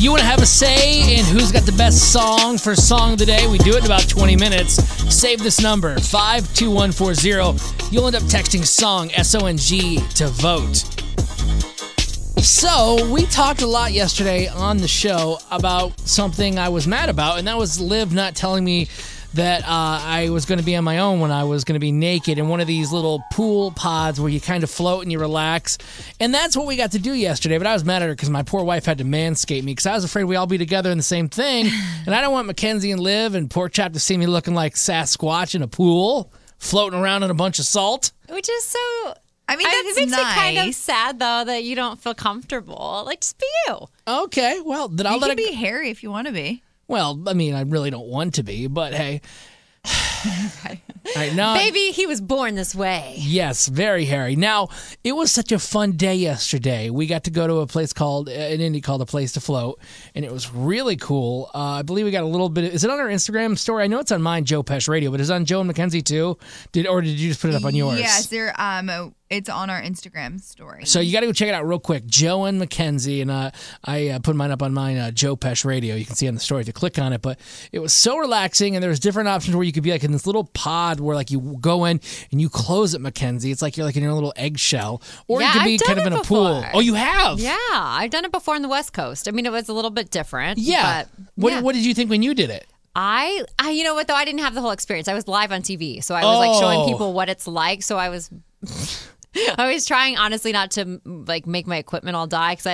You want to have a say in who's got the best song for Song of the Day? We do it in about 20 minutes. Save this number, 52140. You'll end up texting SONG, S-O-N-G, to vote. So, we talked a lot yesterday on the show about something I was mad about, and that was Liv not telling me that I was going to be on my own when I was going to be naked in one of these little pool pods where you kind of float and you relax. And that's what we got to do yesterday, but I was mad at her because my poor wife had to manscape me because I was afraid we all be together in the same thing. And I don't want Mackenzie and Liv and Pork Chop to see me looking like Sasquatch in a pool, floating around in a bunch of salt. Which is so... I mean, it makes nice. it kind of sad, though, that you don't feel comfortable. Like, just be you. Okay, well, then I'll you let can it be hairy if you want to be. Well, I mean, I really don't want to be, but hey. Right, now, Baby, he was born this way. Yes, very hairy. Now, it was such a fun day yesterday. We got to go to a place called, in Indy called A Place to Float, and it was really cool. I believe we got a little bit, is it on our Instagram story? I know it's on mine, Joe Pesh Radio, but is it on Joe and Mackenzie too? Or did you just put it up on yours? Yes, it's on our Instagram story. So you got to go check it out real quick. Joe and Mackenzie, and I put mine up on mine, Joe Pesh Radio. You can see on the story if you click on it. But it was so relaxing, and there was different options where you could be like in this little pod where like you go in and you close it, Mackenzie. It's like you're like in your little eggshell, or you could be kind of in a pool. Oh, you have? Yeah, I've done it before on the West Coast. I mean, it was a little bit different. Yeah. But What did you think when you did it? I you know what though? I didn't have the whole experience. I was live on TV, so I was like showing people what it's like. So I was. I was trying, honestly, not to like make my equipment all die because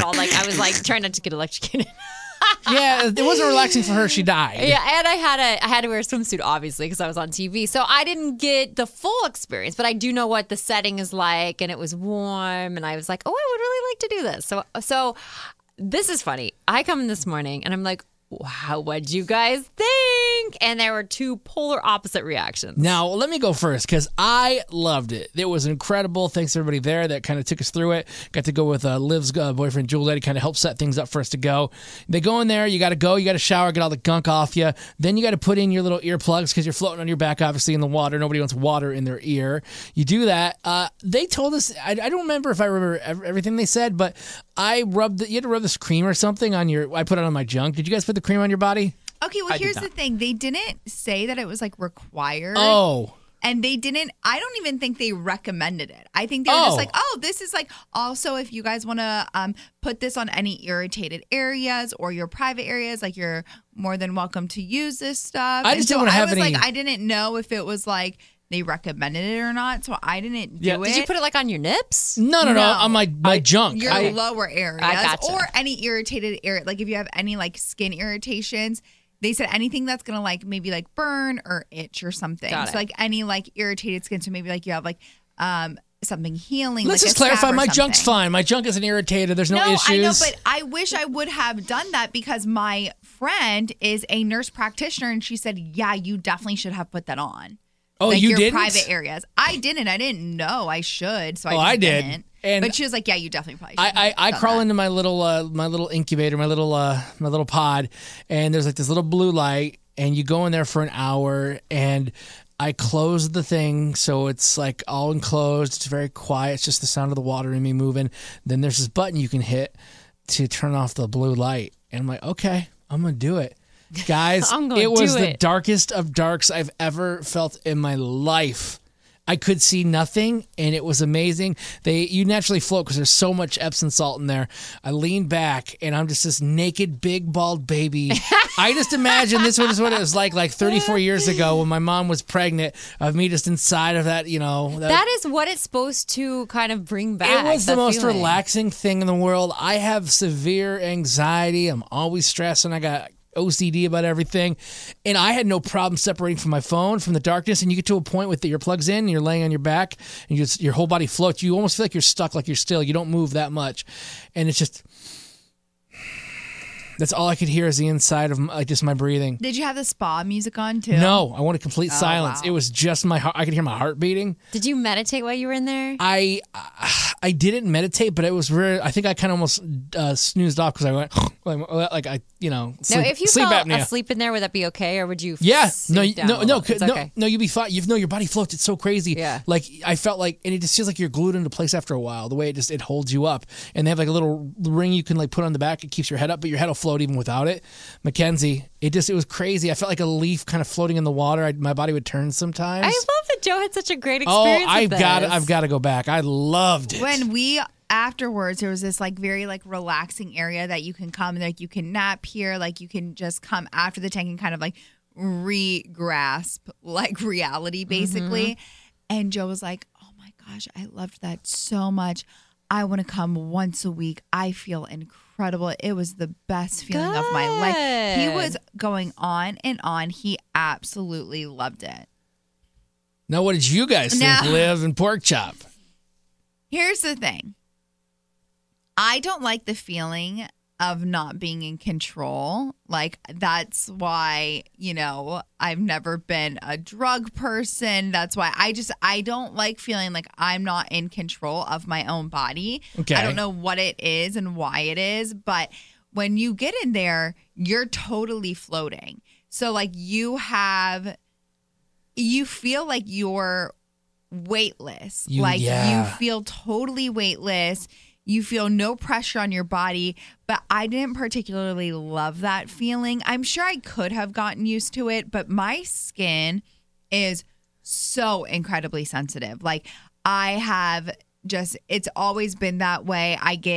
I was like trying not to get electrocuted. Yeah, it wasn't relaxing for her. She died. Yeah, and I had to wear a swimsuit, obviously, because I was on TV. So I didn't get the full experience, but I do know what the setting is like, and it was warm, and I was like, oh, I would really like to do this. So this is funny. I come in this morning, and I'm like, wow, what'd you guys think? And there were two polar opposite reactions. Now, let me go first because I loved it. It was incredible. Thanks to everybody there that kind of took us through it. Got to go with Liv's boyfriend, Jules Eddy, kind of helped set things up for us to go. They go in there. You got to go. You got to shower, get all the gunk off you. Then you got to put in your little earplugs because you're floating on your back, obviously, in the water. Nobody wants water in their ear. You do that. They told us, I don't remember if I remember everything they said, but you had to rub this cream or something on I put it on my junk. Did you guys put the cream on your body? Okay, well, here's the thing. They didn't say that it was like required. Oh. And I don't even think they recommended it. I think they were just like, this is like, also if you guys want to put this on any irritated areas or your private areas, like you're more than welcome to use this stuff. I just didn't want to have any. I didn't know if it was like they recommended it or not, so I didn't do it. Did you put it like on your nips? No, on my junk. Your lower areas. I gotcha. Or any irritated area. Like if you have any like skin irritations, they said anything that's going to like maybe like burn or itch or something. So like any like irritated skin. So maybe like you have like something healing. Let's like just clarify. My junk's fine. My junk isn't irritated. There's no issues. I know, but I wish I would have done that because my friend is a nurse practitioner and she said, yeah, you definitely should have put that on. Oh, like you your didn't? private areas. I didn't. I didn't know I should. So I did. Didn't. And but she was like, "Yeah, you definitely probably should." I crawl into my little incubator, my little pod, and there's like this little blue light, and you go in there for an hour, and I close the thing so it's like all enclosed. It's very quiet. It's just the sound of the water and me moving. Then there's this button you can hit to turn off the blue light, and I'm like, okay, I'm gonna do it. Guys, it was the darkest of darks I've ever felt in my life. I could see nothing, and it was amazing. You naturally float because there's so much Epsom salt in there. I leaned back, and I'm just this naked, big, bald baby. I just imagine this was what it was like 34 years ago when my mom was pregnant, of me just inside of that, That is what it's supposed to kind of bring back. It was the most feeling. relaxing thing in the world. I have severe anxiety. I'm always stressing. I got OCD about everything, and I had no problem separating from my phone from the darkness. And you get to a point with your plugs in and you're laying on your back and your whole body floats. You almost feel like you're stuck, like you're still. You don't move that much, and it's just that's all I could hear is the inside of just my breathing. Did you have the spa music on too? No, I wanted complete silence. Wow. It was just my heart. I could hear my heart beating. Did you meditate while you were in there? I I didn't meditate, but it was very. I think I kind of almost snoozed off because I went like I sleep, Now, if you sleep fell apnea. asleep in there, would that be okay, or would you? Yeah, sink down a little? It's okay. no, you'd be fine. Your body floats. It's so crazy. Yeah. Like I felt like, and it just feels like you're glued into place after a while. The way it holds you up, and they have like a little ring you can like put on the back. It keeps your head up, but your head will float even without it. Mackenzie, it was crazy. I felt like a leaf kind of floating in the water. My body would turn sometimes. I love that Joe had such a great experience. I've got to go back. I loved it. When we afterwards, there was this like very like relaxing area that you can come, like you can nap here, like you can just come after the tank and kind of like re-grasp like reality basically. And Joe was like, oh my gosh, I loved that so much. I want to come once a week. I feel incredible. It was the best feeling of my life. He was going on and on. He absolutely loved it. Now, what did you guys think, Liv and Pork Chop? Here's the thing. I don't like the feeling of not being in control. Like, that's why, I've never been a drug person. That's why I don't like feeling like I'm not in control of my own body. Okay. I don't know what it is and why it is, but when you get in there, you're totally floating. So, like, you feel like you're weightless. You feel totally weightless. You feel no pressure on your body, but I didn't particularly love that feeling. I'm sure I could have gotten used to it, but my skin is so incredibly sensitive. Like it's always been that way.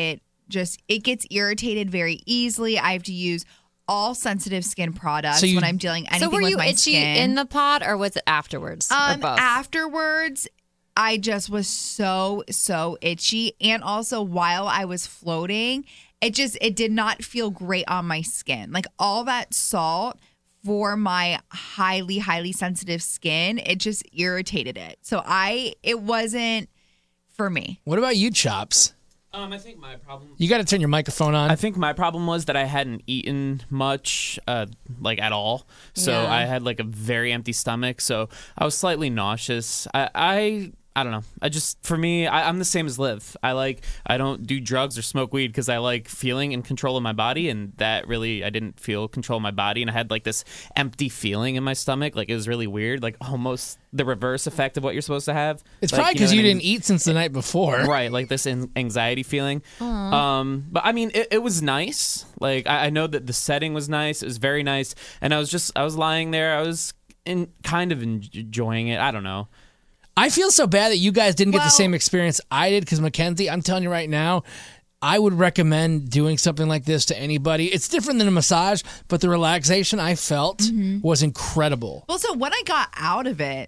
It gets irritated very easily. I have to use all sensitive skin products when I'm dealing anything with my skin. So were you itchy in the pod, or was it afterwards? Or both? Afterwards, I just was so itchy. And also while I was floating, it did not feel great on my skin. Like all that salt for my highly, highly sensitive skin, it just irritated it. So it wasn't for me. What about you, Chops? I think my problem... You got to turn your microphone on. I think my problem was that I hadn't eaten much, like at all. So I had like a very empty stomach. So I was slightly nauseous. I don't know. I'm the same as Liv. I don't do drugs or smoke weed because I like feeling in control of my body, and that really, I didn't feel control of my body, and I had like this empty feeling in my stomach. Like it was really weird, like almost the reverse effect of what you're supposed to have. It's probably because you didn't eat since the night before. Right, like this anxiety feeling. But I mean, it was nice. Like I know that the setting was nice. It was very nice, and I was lying there. I was kind of enjoying it. I don't know. I feel so bad that you guys didn't get the same experience I did because, Mackenzie, I'm telling you right now, I would recommend doing something like this to anybody. It's different than a massage, but the relaxation I felt was incredible. Well, so when I got out of it,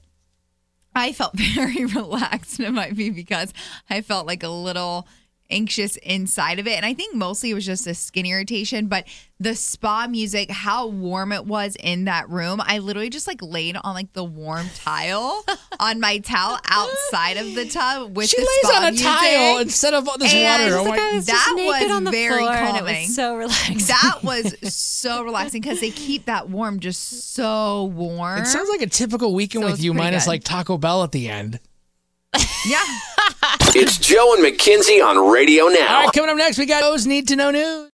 I felt very relaxed. It might be because I felt like a little anxious inside of it, and I think mostly it was just a skin irritation. But the spa music, how warm it was in that room, I literally just like laid on like the warm tile on my towel outside of the tub with she the lays spa on a music. tile instead of this water. Oh my, that was very calming. And it was so relaxing. That was so relaxing because they keep that warm, just so warm. it sounds like a typical weekend So with it's you, pretty minus good. like Taco Bell at the end. Yeah. It's Joe and Mackenzie on Radio Now. All right, coming up next, we got those need to know news.